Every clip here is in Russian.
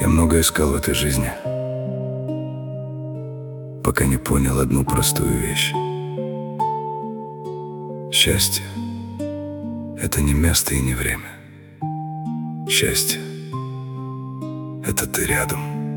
Я много искал в этой жизни, пока не понял одну простую вещь. Счастье — это не место и не время. Счастье — это ты рядом.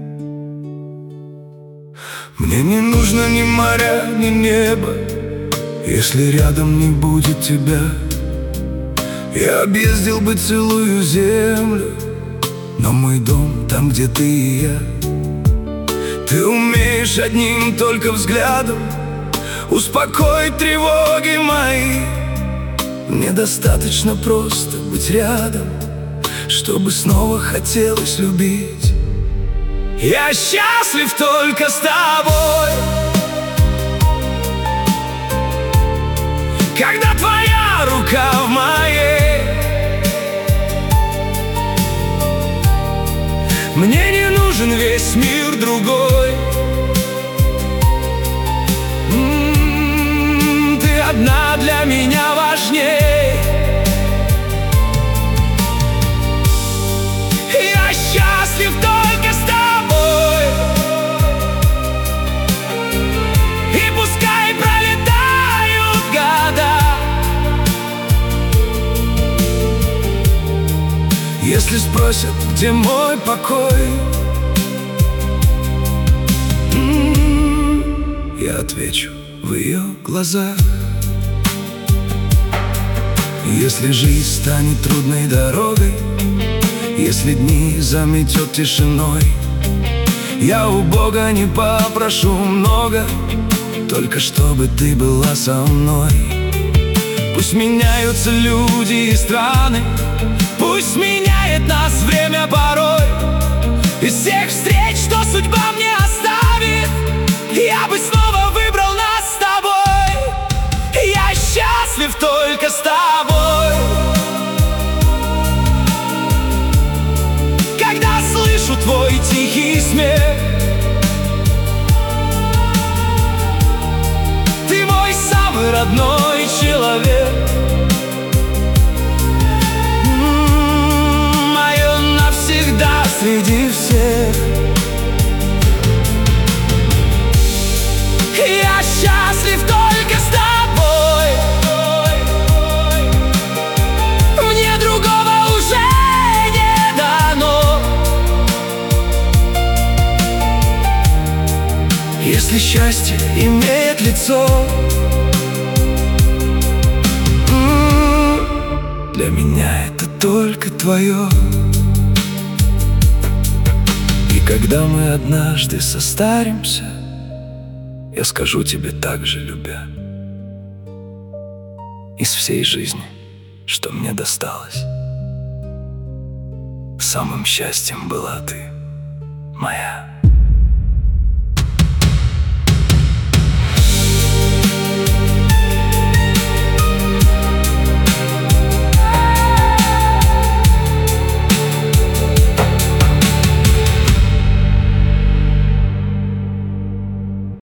Мне не нужно ни моря, ни неба, если рядом не будет тебя. Я объездил бы целую землю, но мой дом там, где ты и я. Ты умеешь одним только взглядом успокоить тревоги мои. Мне достаточно просто быть рядом, чтобы снова хотелось любить. Я счастлив только с тобой, когда твоя рука в моей. Мне не нужен весь мир другой. Ты одна для меня важней. Я счастлив только с тобой, и пускай пролетают года. Если спросят, где мой покой, я отвечу: в ее глазах. Если жизнь станет трудной дорогой, если дни заметет тишиной, я у Бога не попрошу много, только чтобы ты была со мной. Пусть меняются люди и страны, пусть меняет нас время порой. Из всех встреч, что судьба мне оставит, я бы снова выбрал нас с тобой. Я счастлив только с тобой, когда слышу твой тихий смех. Ты мой самый родной человек. Мое навсегда среди всех. Я счастлив только с тобой. Мне другого уже не дано. Если счастье имеет лицо, для меня это только твое. И когда мы однажды состаримся, я скажу тебе так же, любя: из всей жизни, что мне досталось, самым счастьем была ты моя.